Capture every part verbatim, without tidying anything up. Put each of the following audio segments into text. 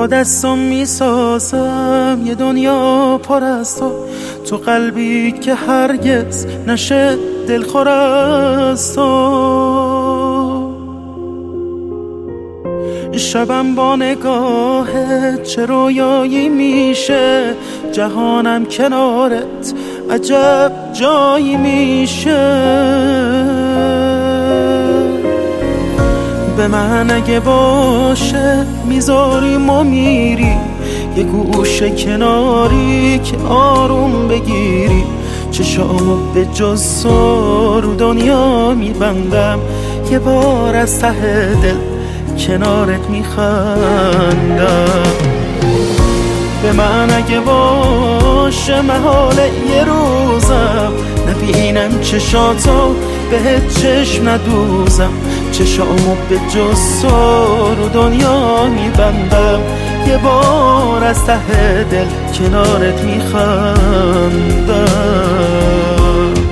با دستم میسازم یه دنیا پر از تو، تو قلبی که هرگز نشه دلخور از تو. شبم با نگاهت چه رویایی میشه، جهانم کنارت عجب جایی میشه. به من اگه باشه میذاریم و میری یه گوشه کناری که آروم بگیری. چشامو به جز تو رو دنیا میبندم، یه بار از ته دل کنارت میخندم. به من اگه باشه محال یه روزم نبینم چشاتو بهت چشم ندوزم. چشامو به جز تو رو دنیا میبندم، یه بار از ته دل کنارت میخندم.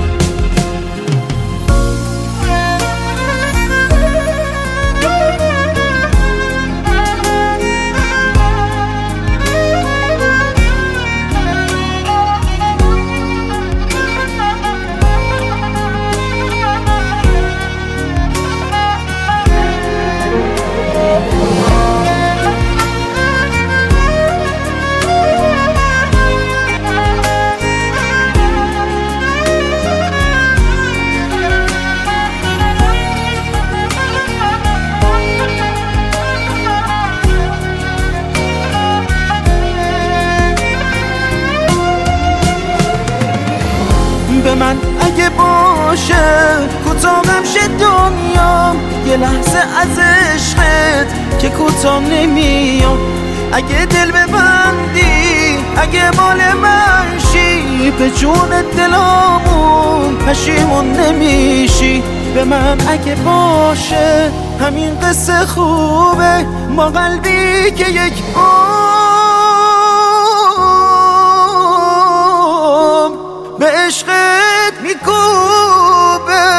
به من اگه باشه کوتاهم شه دنیا، یه لحظه از عشقت که کوتاه نمیام. اگه دل ببندی اگه مال من شی، به جون دلامون پشیمون نمیشی. به من اگه باشه همین قصه خوبه، ما قلبی که یک عمر به عشقت میکوبه.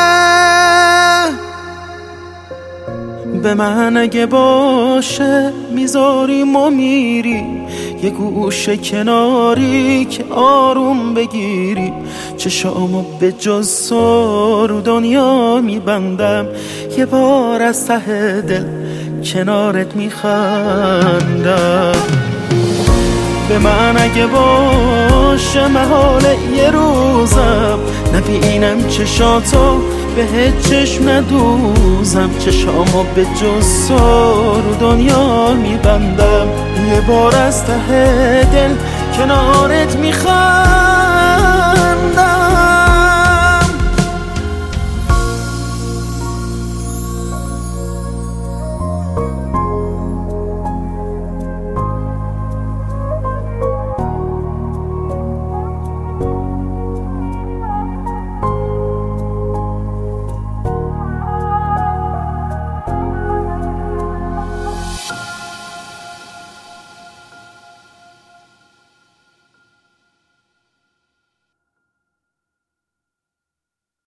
به من اگه باشه میذاریم و میری یه گوشه کناری که آروم بگیری. چشامو به جز تو رو دنیا میبندم، یه بار از ته دل کنارت میخندم. به من اگه باشه محال یه روزم نبینم چشاتو بهت چشم ندوزم. چشامو به جز تو رو دنیا میبندم، یه بار از ته دل کنارت میخوام.